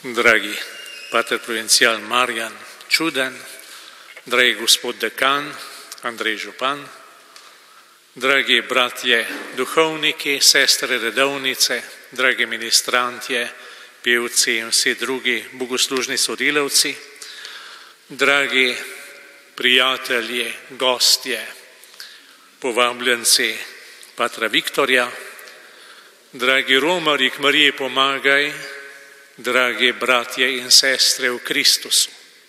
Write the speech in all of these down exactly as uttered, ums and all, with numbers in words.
Dragi pater provincial Marjan Čuden, dragi gospod dekan Andrej Župan, dragi bratje duhovniki, sestre redovnice, dragi ministrantje, pevci in vsi drugi bogoslužni sodelavci, dragi prijatelji, gostje, povabljenci patra Viktorja, dragi romarji k Mariji pomagaj, dragi bratje in sestre v Kristusu.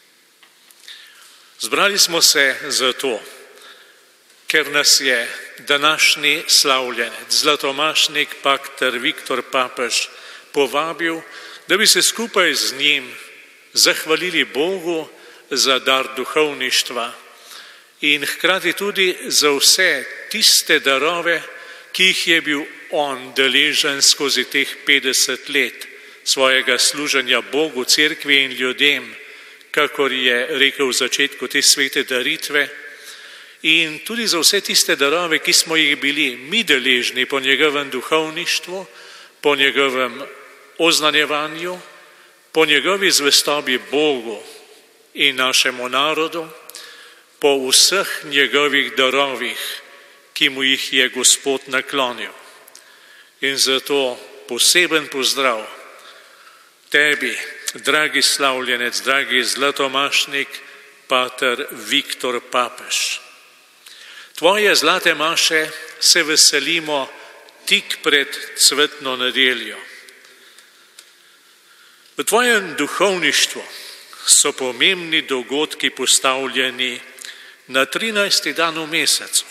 Zbrali smo se zato, ker nas je današnji slavljenec, zlatomašnik pater Viktor Papež povabil, da bi se skupaj z njim zahvalili Bogu za dar duhovništva in hkrati tudi za vse tiste darove, ki jih je bil on deležen skozi teh petdeset let svojega služenja Bogu, cerkvi in ljudem, kakor je rekel v začetku te svete daritve, in tudi za vse tiste darove, ki smo jih bili mi deležni po njegovem duhovništvu, po njegovem oznanjevanju, po njegovi zvestobi Bogu in našemu narodu, po vseh njegovih darovih, ki mu jih je Gospod naklonil. In zato poseben pozdrav tebi, dragi slavljenec, dragi zlatomašnik, pater Viktor Papež. Tvoje zlate maše se veselimo tik pred cvetno nedeljo. V tvojem duhovništvu so pomembni dogodki postavljeni na trinajsti dan v mesecu.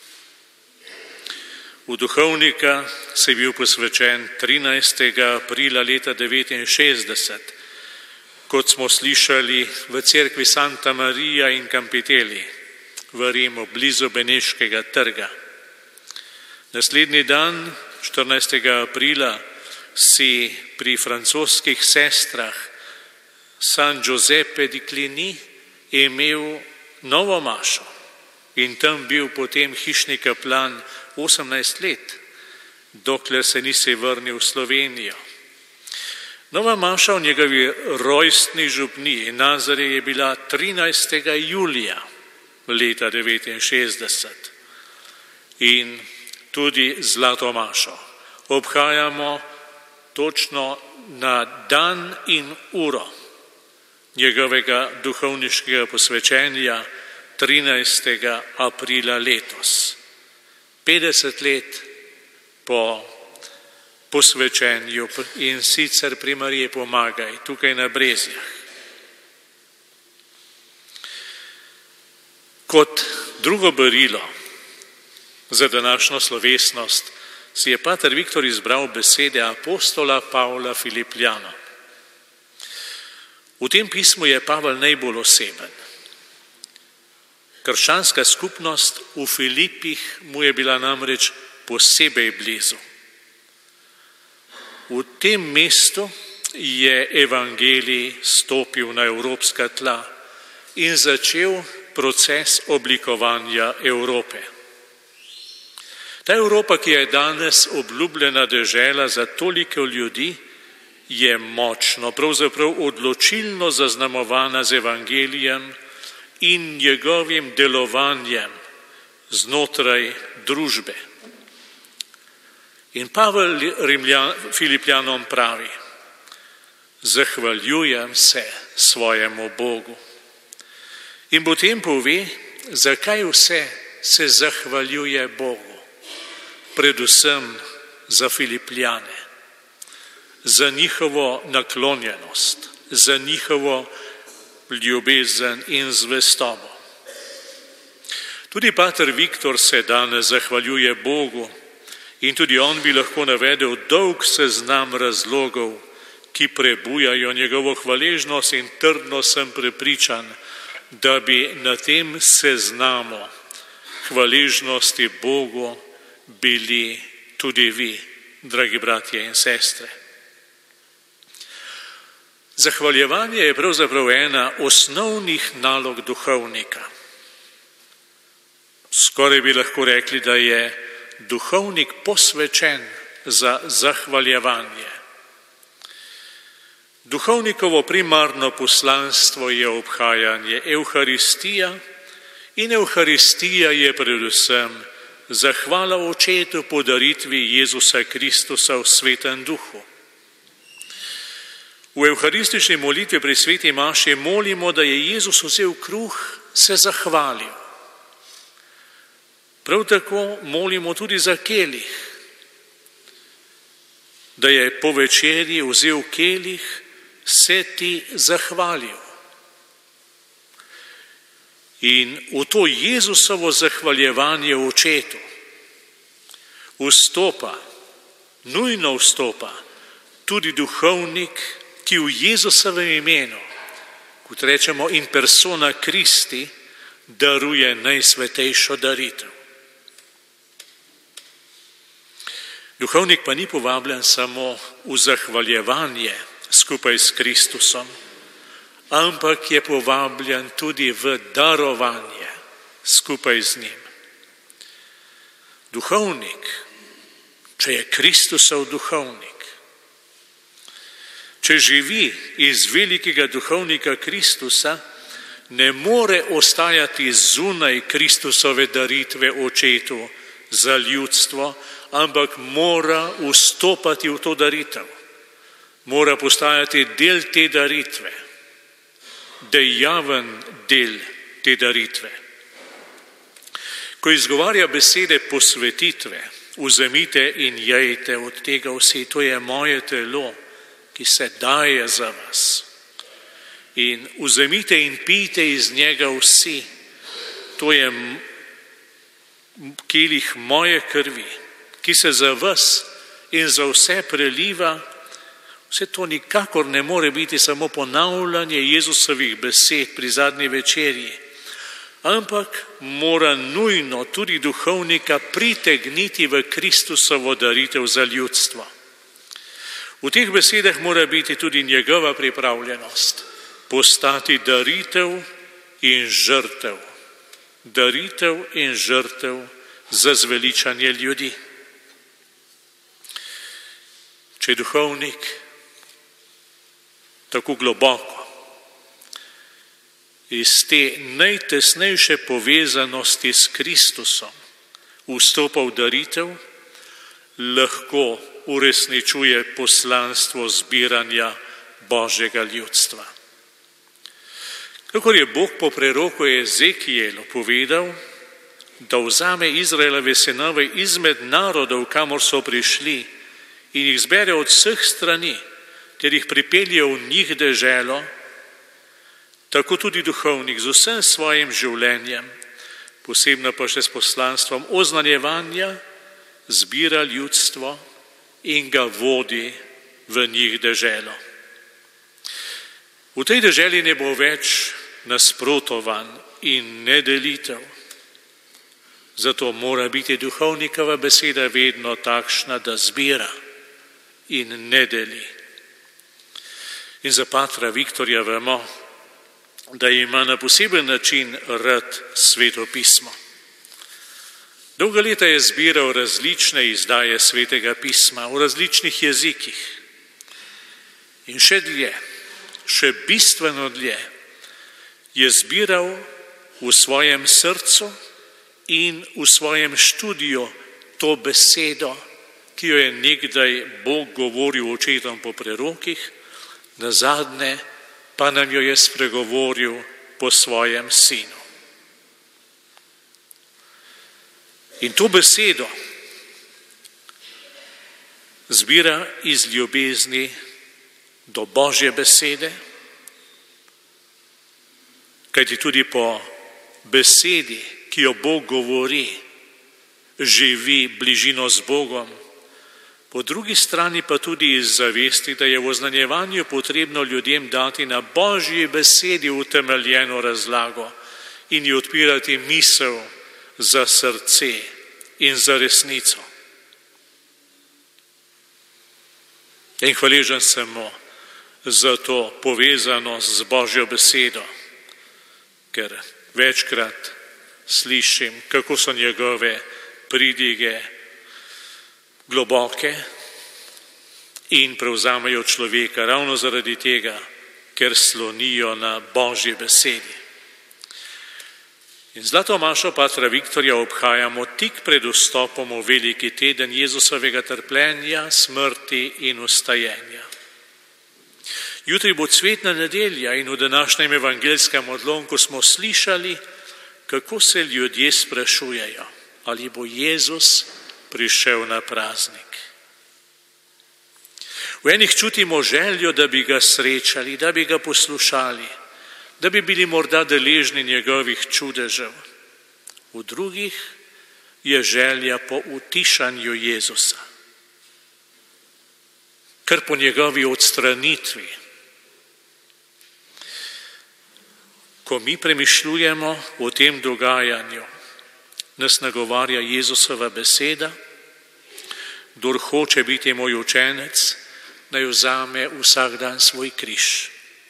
V duhovnika si bil posvečen trinajstega aprila leta devetinšestdeset, kot smo slišali v cerkvi Santa Maria in Campitelli v Rimu, blizu Beneškega trga. Naslednji dan, štirinajstega aprila, si pri francoskih sestrah San Giuseppe di Cluny imel novo mašo in tam bil potem hišni kaplan osemnajst let, dokler se nisi vrnil v Slovenijo. Nova maša v njegovi rojstni župniji Nazarje je bila trinajstega julija leta devetinšestdeset in tudi zlato mašo obhajamo točno na dan in uro njegovega duhovniškega posvečenja trinajstega aprila letos. petdeset let po posvečenju in sicer pri Mariji pomagaj, tukaj na Brezjah. Kot drugo berilo za današnjo slovesnost si je pater Viktor izbral besede apostola Pavla Filipljanom. V tem pismu je Pavel najbolj oseben. Krščanska skupnost v Filipih mu je bila namreč posebej blizu. V tem mestu je evangelij stopil na evropska tla in začel proces oblikovanja Evrope. Ta Evropa, ki je danes obljubljena dežela za toliko ljudi, je močno, pravzaprav odločilno zaznamovana z evangelijem in njegovim delovanjem znotraj družbe. In Pavel Rimljan, Filipljanom pravi: zahvaljujem se svojemu Bogu. In potem pove, zakaj vse se zahvaljuje Bogu. Predvsem za Filipljane, za njihovo naklonjenost, za njihovo ljubezen in zvestobo. Tudi pater Viktor se danes zahvaljuje Bogu in tudi on bi lahko navedel dolg seznam razlogov, ki prebujajo njegovo hvaležnost, in trdno sem prepričan, da bi na tem seznamu hvaležnosti Bogu bili tudi vi, dragi bratje in sestre. Zahvaljevanje je pravzaprav ena osnovnih nalog duhovnika. Skoraj bi lahko rekli, da je duhovnik posvečen za zahvaljevanje. Duhovnikovo primarno poslanstvo je obhajanje Evharistija in Evharistija je predvsem zahvala Očetu po daritvi Jezusa Kristusa v Svetem Duhu. V evharistični molitvi pri sveti maši molimo, da je Jezus vzel kruh, se zahvalil. Prav tako molimo tudi za kelih, da je po večerji vzel kelih, se ti zahvalil. In v to Jezusovo zahvaljevanje Očetu vstopa, nujno vstopa tudi duhovnik, ki v Jezusovem imenu, kot rečemo in persona Christi, daruje najsvetejšo daritev. Duhovnik pa ni povabljen samo v zahvaljevanje skupaj s Kristusom, ampak je povabljen tudi v darovanje skupaj z njim. Duhovnik, če je Kristusov duhovnik, če živi iz velikega duhovnika Kristusa, ne more ostajati zunaj Kristusove daritve Očetu za ljudstvo, ampak mora vstopati v to daritev. Mora postajati del te daritve, dejaven del te daritve. Ko izgovarja besede posvetitve, vzemite in jejte od tega vsi, to je moje telo, ki se daje za vas. In vzemite in pijte iz njega vsi, to je kelih moje krvi, ki se za vas in za vse preliva. Vse to nikakor ne more biti samo ponavljanje Jezusovih besed pri zadnji večerji, ampak mora nujno tudi duhovnika pritegniti v Kristusovo daritev za ljudstvo. V teh besedah mora biti tudi njegova pripravljenost postati daritev in žrtev. Daritev in žrtev za zveličanje ljudi. Če je duhovnik tako globoko iz te najtesnejše povezanosti s Kristusom vstopa v daritev, lahko uresničuje poslanstvo zbiranja Božjega ljudstva. Kakor je Bog po preroku Ezekijelu povedal, da vzame Izraelove sinove izmed narodov, kamor so prišli, in jih zbere od vseh strani, ter jih pripelje v njih deželo, tako tudi duhovnik z vsem svojim življenjem, posebno pa še s poslanstvom oznanjevanja, zbira ljudstvo in ga vodi v njih deželo. V tej deželi ne bo več nasprotovan in nedelitev. Zato mora biti duhovnikova beseda vedno takšna, da zbira in ne deli. In za patra Viktorja vemo, da ima na poseben način rad Sveto pismo. Dolga leta je zbiral različne izdaje Svetega pisma v različnih jezikih. In še dlje, še bistveno dlje, je zbiral v svojem srcu in v svojem študiju to besedo, ki jo je nekdaj Bog govoril očetom po prerokih, nazadnje pa nam jo je spregovoril po svojem sinu. In to besedo zbira iz ljubezni do Božje besede, kajti tudi po besedi, ki jo Bog govori, živi bližino z Bogom, po drugi strani pa tudi iz zavesti, da je v oznanjevanju potrebno ljudem dati na Božji besedi utemeljeno razlago in ji odpirati misel za srce in za resnico. In hvaležen sem mu za to povezanost z Božjo besedo, ker večkrat slišim, kako so njegove pridige globoke in prevzamejo človeka ravno zaradi tega, ker slonijo na Božji besedi. In zlato mašo patra Viktorja obhajamo tik pred vstopom v veliki teden Jezusovega trpljenja, smrti in vstajenja. Jutri bo cvetna nedelja in v današnjem evangeljskem odlomku smo slišali, kako se ljudje sprašujejo, ali bo Jezus prišel na praznik. V enih čutimo željo, da bi ga srečali, da bi ga poslušali, da bi bili morda deležni njegovih čudežev. V drugih je želja po utišanju Jezusa, kar po njegovi odstranitvi. Ko mi premišljujemo o tem dogajanju, nas nagovarja Jezusova beseda: kdor hoče biti moj učenec, naj vzame vsak dan svoj križ.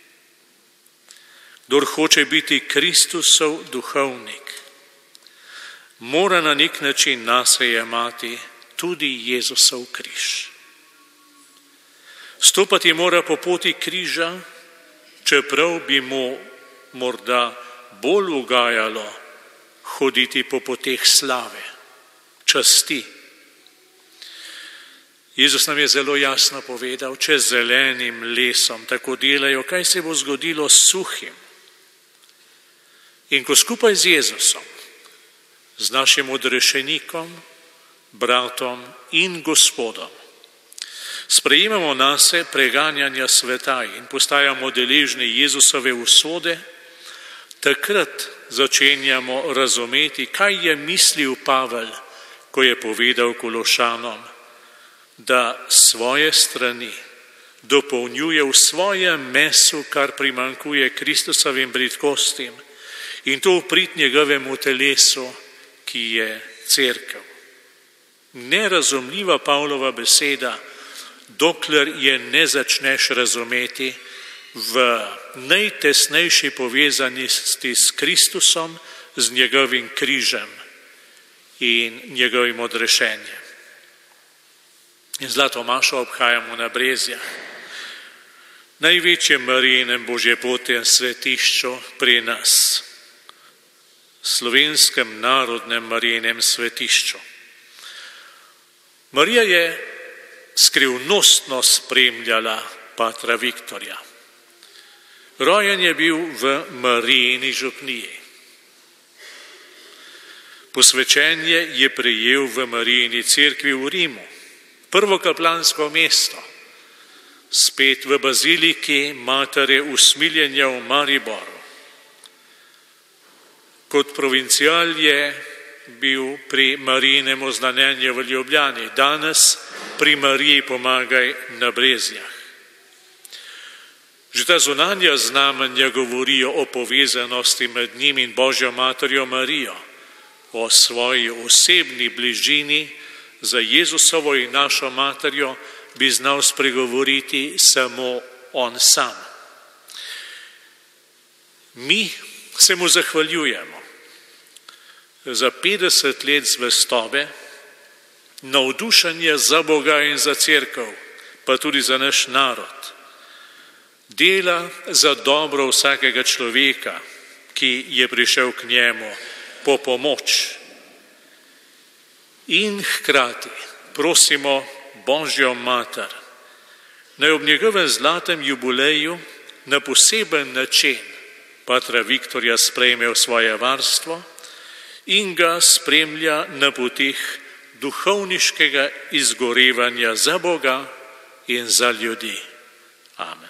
Kdor hoče biti Kristusov duhovnik, mora na nek način nase jemati tudi Jezusov križ. Stopati mora po poti križa, čeprav bi mu morda bolj ugajalo hoditi po poteh slave, časti. Jezus nam je zelo jasno povedal, če z zelenim lesom tako delajo, kaj se bo zgodilo s suhim. In ko skupaj z Jezusom, z našim odrešenikom, bratom in Gospodom, sprejemamo nase preganjanja sveta in postajamo deležni Jezusove usode, takrat začenjamo razumeti, kaj je mislil Pavel, ko je povedal Kološanom, da svoje strani dopolnjuje v svojem mesu, kar primanjkuje Kristusovim bridkostim, in to v prid njegovemu telesu, ki je cerkev. Nerazumljiva Pavlova beseda, dokler je ne začneš razumeti v najtesnejši povezanosti s Kristusom, z njegovim križem in njegovim odrešenjem. In zlato mašo obhajamo na Brezjah, največjem Marijinem božjepotnem svetišču pri nas, slovenskem narodnem Marijinem svetišču. Marija je skrivnostno spremljala patra Viktorja. Rojen je bil v Marijini župniji. Posvečenje je prejel v Marijini cerkvi v Rimu, prvo kaplansko mesto, spet v baziliki Matere usmiljenja v Mariboru. Kot provincial je bil pri Marijinem oznanjenju v Ljubljani, danes pri Mariji pomagaj na Brezjah. Že ta zunanja znamenja govorijo o povezanosti med njim in Božjo materjo Marijo, o svoji osebni bližini. Za Jezusovo in našo materjo bi znal spregovoriti samo on sam. Mi se mu zahvaljujemo za petdeset let zvestobe, navdušenja za Boga in za cerkev, pa tudi za naš narod. Dela za dobro vsakega človeka, ki je prišel k njemu po pomoč. In hkrati prosimo Božjo mater, naj ob njegovem zlatem jubileju na poseben način patra Viktorja sprejme v svoje varstvo in ga spremlja na poteh duhovniškega izgorevanja za Boga in za ljudi. Amen.